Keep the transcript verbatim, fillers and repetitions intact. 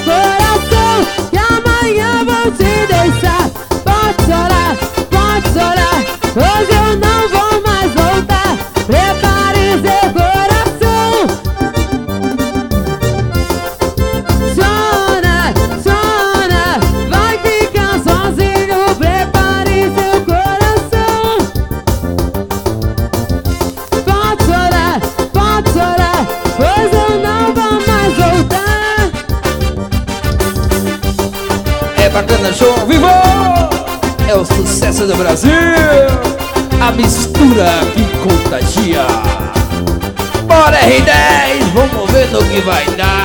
coração, que amanhã vou te deixar. Pode chorar, pode chorar, hoje eu não vou mais voltar. Prepare seu coração. Chora, chora, vai ficar sozinho. Prepare seu coração. Pode chorar, pode chorar, pois eu não vou mais voltar. É bacana, show ao vivo! É o sucesso do Brasil! A mistura que contagia. Bora R dez, vamos ver no que vai dar.